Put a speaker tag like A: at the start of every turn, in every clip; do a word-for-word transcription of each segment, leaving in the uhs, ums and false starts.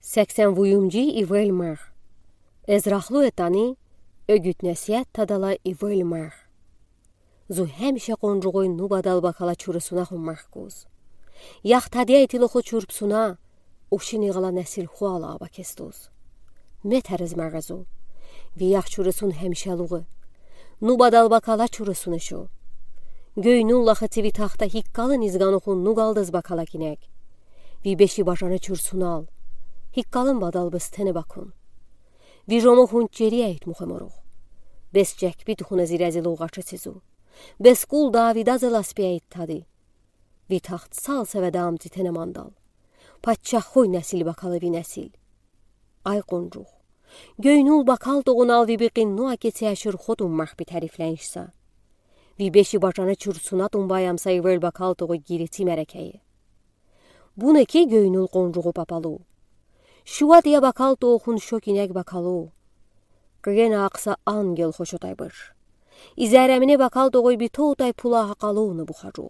A: Səksən vuyumci ivel mər. Ezraxlu etani, ögüt nəsiyyət tadala ivel mər. Zu həmişə qoncuğoy nubadal bakala çurusuna xun mərquz. Yax tadiyə itiloxu çurpsuna, uşin iğala nəsil xuala aba kestuz. Metəriz mərqazu, vi yax çurusun həmişəluğu. Nubadal bakala çurusunu şu. Göynunlaxı tivi taxta hikkalın izganuxun nugaldız bakala kinək. Vi beşi başanı çursunal. Hikkalın badalbız tene bakun. Vi romu hun ceriyə it muxemoruq. Bes cəkbid xuna zirəzilu qaçı sizu. Bes qul davidazı laspiyə it tadı. Vi taxt sal səvədamci tene mandal. Patçaq xoy nəsil bakalı vi nəsil. Ay qoncuq. Göynul bakal doğunal vi biqin nua keçəşir xodun məxbi təriflənişsə. Vi beşi başanı çursuna dumbayamsa ivel bakal doğu giriti mərəkəyi. Bu ne ki göynul qoncuğu papalu. Şuva diye bakal doğun şok inek bakalu. Qıgen aqsa angel xoşotaybır. İzərəmine bakal doğuy bir toğday pula haqaluğunu buxacuq.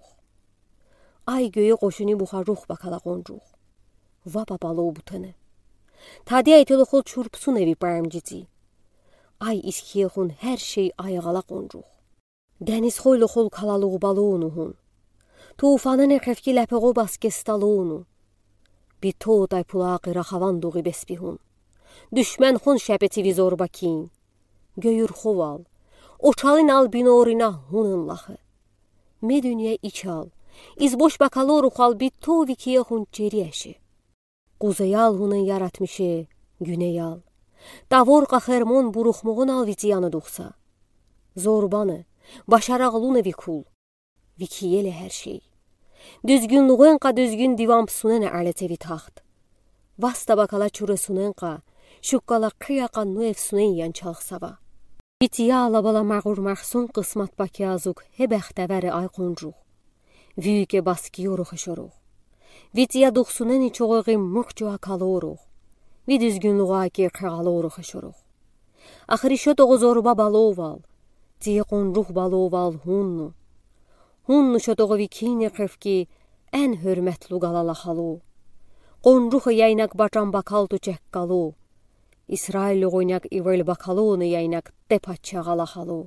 A: Ay göyü qoşunu buxacuq bakala qoncuq. Va papalu butanı. Tadiyə itiluxul çurpsun evi bərmcici. Ay iskiyexun hər şey ayağala qoncuq. Dəniz xoyluxul kalaluğu baluğunuhun. Tufanın əxəfki ləpəqo baskestaluğunu. Bir toğday pulaqı raxavanduğu bespihun. Düşmən xun şəbəti vizor bakin. Göyür xoval. Oçalın al binorina hunun laxı. Me dünya iç al. İzboş bakalı ruxal bir tovikiye hun ceriyəşi. Quzeyal hunun yaratmışı güneyal. Davor qaxermon buruxmuğun al viciyanı duxsa. Zorbanı, başarağlun evi kul. Vikiyeli hər şey. Düzgünlüğünqa düzgün divampsunene ərlətevi taxt. Vasta bakala çurusunenqa, şuqqala qıyaqa nuefsunen yan çalxsava. Bitiya alabala mağur məxsun qısmat bakiyazuk he bəxtəvəri ay qoncuq. Vüyüke baskiyoruq eşoruq. Vitiya duxsuneni çoğuği mırqcuğa kalıoruq. Vi düzgünlüğa ki qıqalıoruq eşoruq. Axırı şo doğu zorba baloval, diye qoncuq baloval hunnu. Hunnu şodoğu vikini qıfki ən hörmətlu qalalaxalu. Qoncuğu yaynak bacan bakaldu cəqqalu. İsrailli qoynak ivel bakalunu yaynak depatça qalaxalu.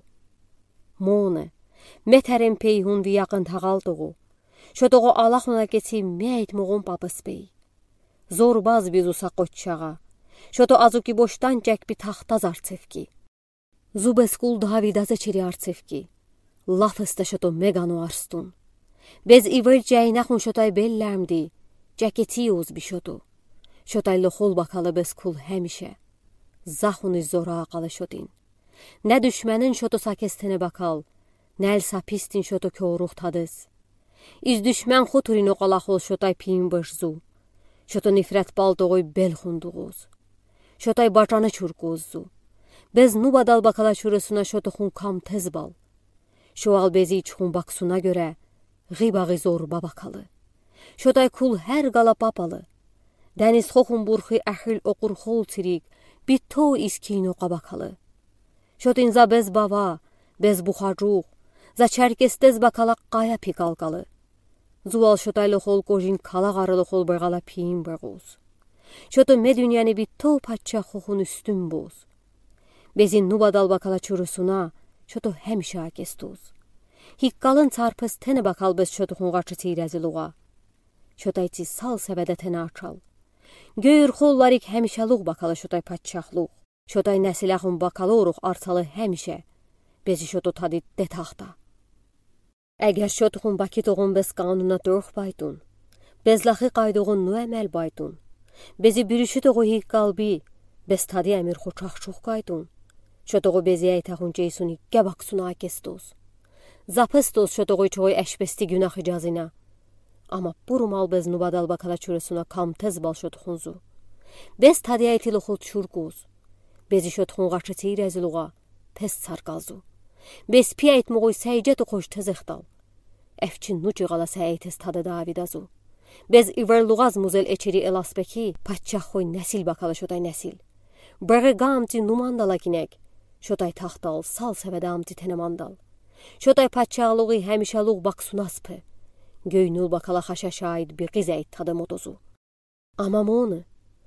A: Mone, metərin peyhun vi yaxın tağaldığı. Şodoğu alaxuna geçi məyit muğun babız bey. Zorbaz biz usa qoççağa. Şodo azuki boşdan cək bir taxtaz artsefki. Zubeskul davidazı çiri artsefki. Laf ıstaşoto meganu arstun. Bez ivel cəynəxun şotay belləmdi. Cəketiyuz bişodu. Şotay loxol bakalı bez kul həmişə. Zaxunu zora aqalı şodin. Nə düşmənin şoto sakestene bakal. Nəl sapistin şoto köruq tadız. İz düşmən xuturin oqalaxol şotay piyim bışzu. Şoto nifrət baldoğuy bel xunduğuz. Şotay bacanı çurquzzu. Bez nubadal bakala çurusuna şoto xun kam tez bal. Şoal bezi çıxun baksuna görə, ğibağı zorba bakalı. Şoday kul hər qala papalı. Dəniz xoxun burxi əxil oqur xol tirik, bir to iskin oqa bakalı. Şodin za bez bava, bez buxacuq, za çərkestez bakala qaya pikalqalı. Zuval şodaylı xol qojin kala qarılı xol bəqala piyim bəquz. Şodu me dünyəni bir to patça xoxun üstün boz. Bezin nubadal bakala çurusuna, şoto həmişə akestuz. Hikkalın çarpız tene bakal bez şotuxun qaçı tirəziluğa. Şotayçi sal səbədə tene açal. Göyür xollarik həmişəluq bakalı şotay patçaqluq. Şotay nəsiləxun bakalı oruq artalı həmişə. Bezi şotu tadı de taxta. Əgər şotuxun bakitoğun bez qanuna dörx baydun. Bezlaxı qaydoğun nu əməl baydun. Bezi bürüşü toğu hikkalbi, bez tadı əmir xoçaqçuq qaydun. Şotoğu beziyə itəxun ceysuni gəbaksuna akestuz. Zapıstos şotoğu çoğu əşbesti günahı cazina. Ama burumal bez nubadal bakala çurusuna kam tez bal şotuxunzu. Bez tadiyə itiluxul çurquz. Bezi şotuxun qaçı tirəziluğa, pes sarqalzu. Bez piya etmuğuy səycətu xoş tez exdal. Əfçin nuciğala səyətez tadı davidazu. Bez iverluğaz muzel eçiri elasbeki, patçaq xoy nəsil bakala şotay nəsil. Bəği qamci numandala kinək. Şotay taxtal, sal səvədamci tenemandal. Şotay patçaqlığı həmişəluq baksunaspı. Göynul bakala xaşa şahid bir qizəyit tadı motozu. Ama monu,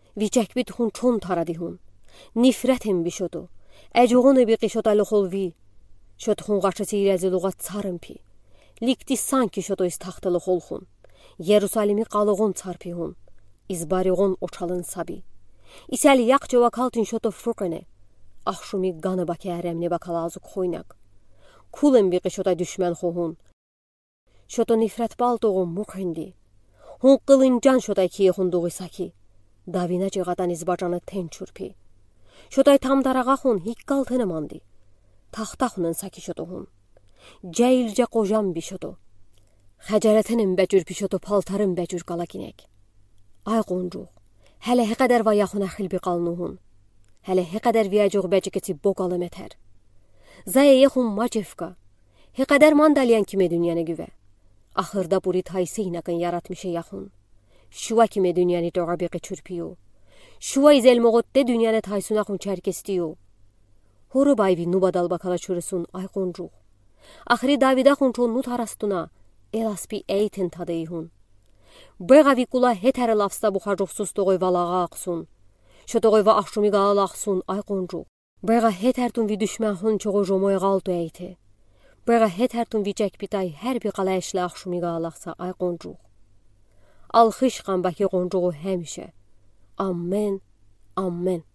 A: ویچک بیت هون چون تردی هون نفرتم بیشدو اجوغون بی قشتا لخولوی شد هون قشتی رزی لغت سارم پی لیکتی سانکی شدو از تخت لخول خون یروسالمی قالغون سارپی هون از باریغون اچالن سابی ایسالی یک جوا کالتین شدو فرقنه اخشومی گانه باکی ارمنه باکالازو خوینک کولم بی قشتا düşman خوهون شدو نفرت بالدوغون مخندی هون قلنجان شدای کی خوندوغی ساکی داوینا جغادان از باجانه تن چورپی شدای tam darağa خون هیک قالتنه ماندی تختا خونن ساکی شدو هون جایلجا قوجام بی شدو خجالتنم بجور پی شدو paltarım bəcür qala ginek ay qoncuq hələ hə qədər va yaxına xilbi qalnuhun hələ hə qədər viyacuq bəciketi boqalım etər zaya yaxun macevka hə qədər mandalyan kimi dünyanı güvə axırda buri taysi inaqın yaratmışı yaxun şuva kimi dünyanı doğabiqi çürpiyo şuva izelmoğotde dünyanı taysunaqın çərkestiyo horu bayvi nubadal bakala çürüsün ay qoncuq axırı davidaqın çon nut arastuna elaspi eytin tadıyhun Bəğavi qula hetər lafsta buxacuqsuz toğuy valağa aqsun. Şotoğuy va axşumi qal aqsun ay qoncuq. Bəğa hetər tun vi düşmənhun çoğu jomoy qaldu eyti. Bəğa hetər tun vi cəkbitay hər bir qala əşlə axşumi qal aqsa ay qoncuq. Alxış qambaki qoncuğu həmişə. Amen, amen.